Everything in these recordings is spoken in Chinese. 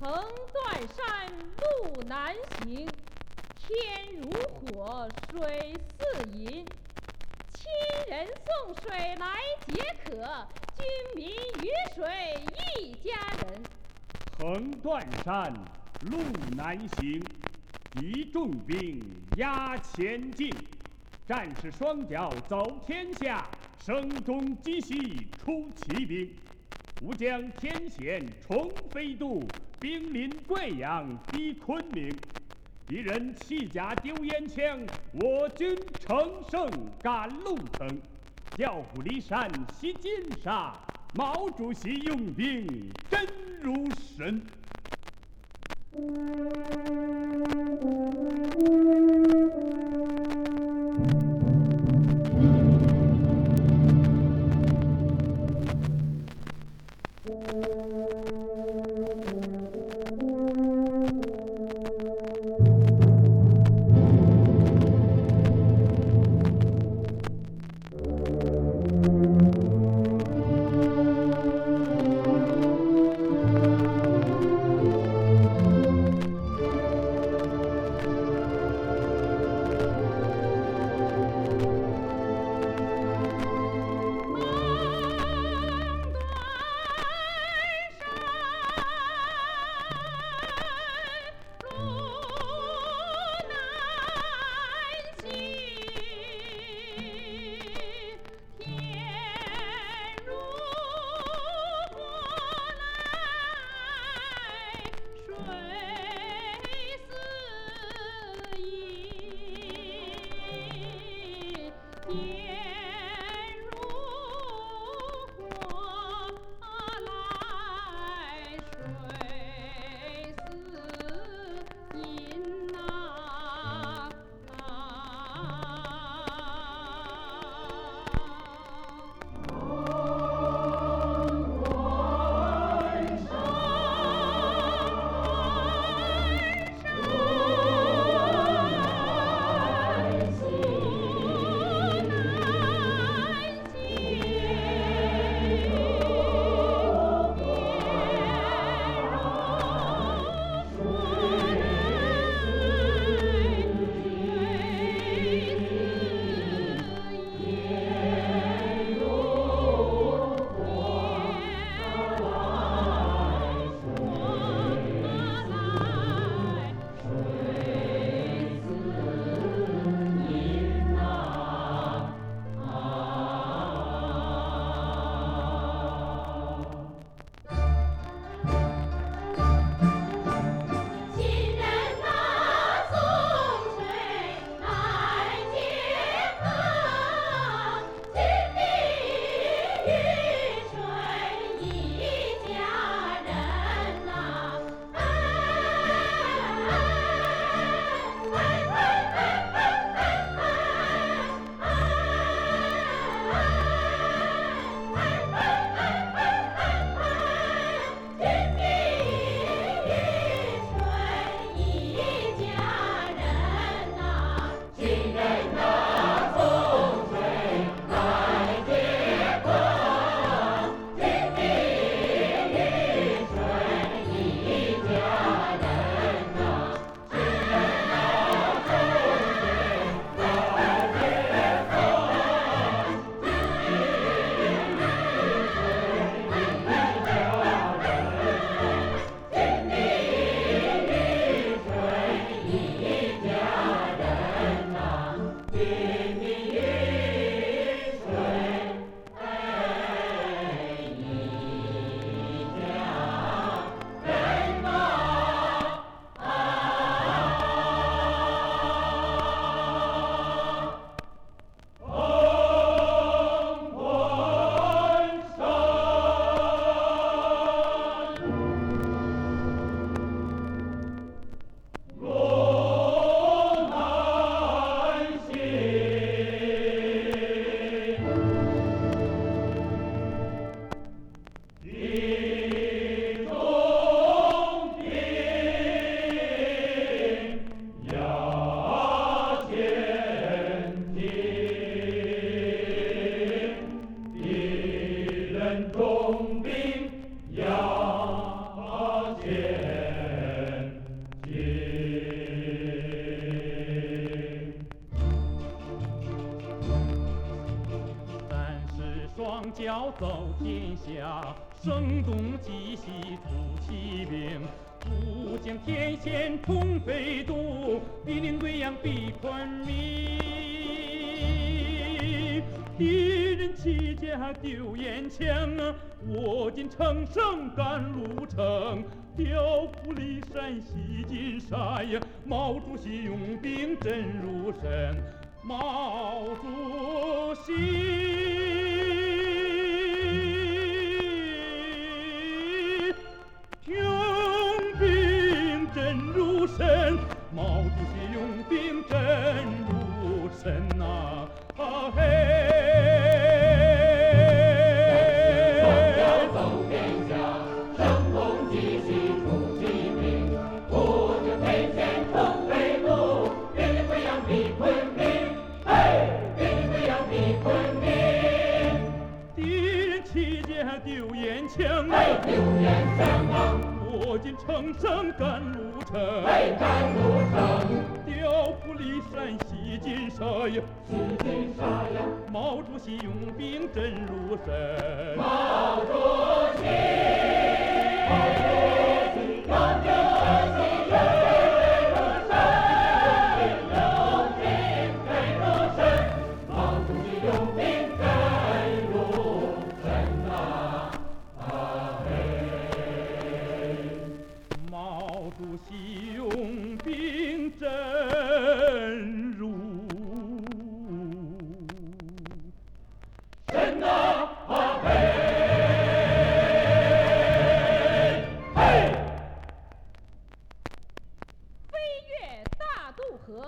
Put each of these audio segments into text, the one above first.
横断山路难行，天如火，水似银。亲人送水来解渴，军民鱼水一家人。 横断山路难行，敌重兵压前进。战士双脚走天下，声中击西出奇兵。吾将天险重飞渡，兵临贵阳逼昆明。敌人弃甲丢烟枪，我军乘胜赶路程。调虎离山吸金沙，毛主席用兵真如神。 双脚走天下，声东击西出奇兵。不见天险冲飞渡，必领贵阳避昆明。敌人弃甲丢烟枪啊，我今乘胜赶路程。调虎离山袭金沙呀，毛主席用兵真如神。毛主席用兵真如神，毛主席用兵真如神呐！啊嘿！ 走天下，声东击西出奇兵，不见天险冲飞渡，必领贵阳避昆明。嘿，必领贵阳避昆明。 敌人弃甲丢烟枪， 嘿，丢烟枪啊！ 我今乘胜赶路程， 嘿，赶路程。 调虎离山袭金沙呀， 袭金沙呀！ 毛主席用兵真如神。 毛主席，毛主席，毛主席用兵真如神，毛主席用兵真如神呐！啊嘿！ 毛主席用兵真如神呐！啊嘿！嘿！ 飞越大渡河，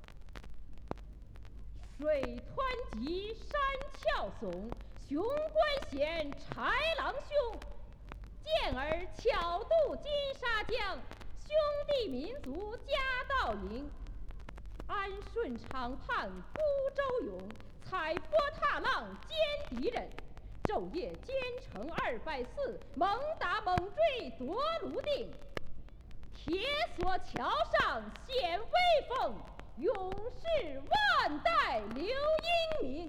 水湍急，山峭耸，雄关险，豺狼凶。健儿巧渡金沙江，兄弟民族夹道营。安顺长畔孤舟勇，采波踏浪歼敌人。昼夜兼程240，猛打猛追夺泸定。铁索桥上显威风，勇士万代留英名。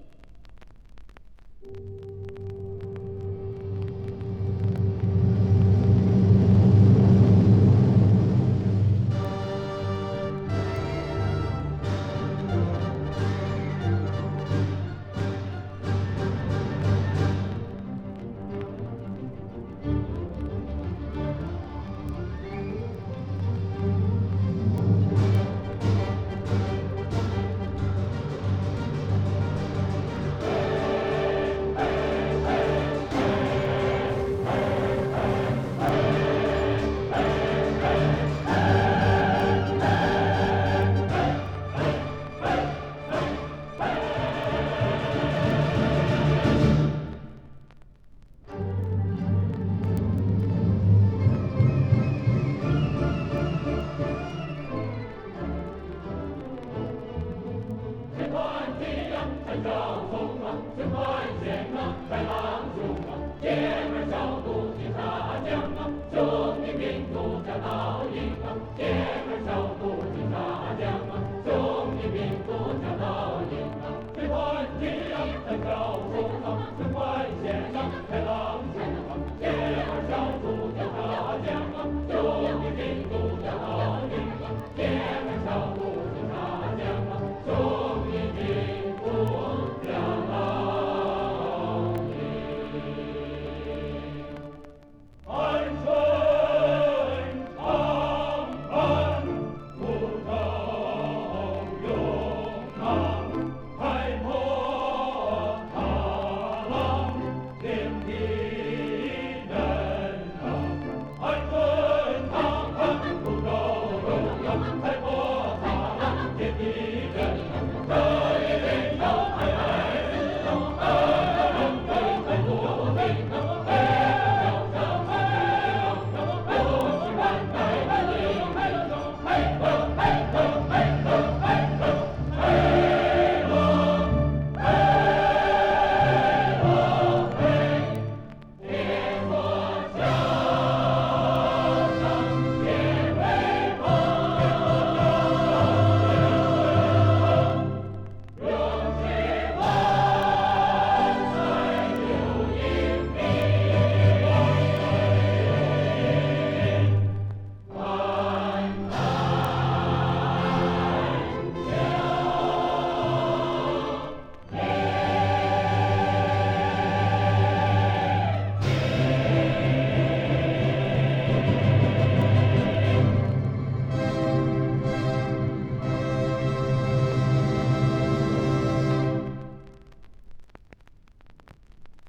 健儿巧渡金沙江啊，兄弟民族夹道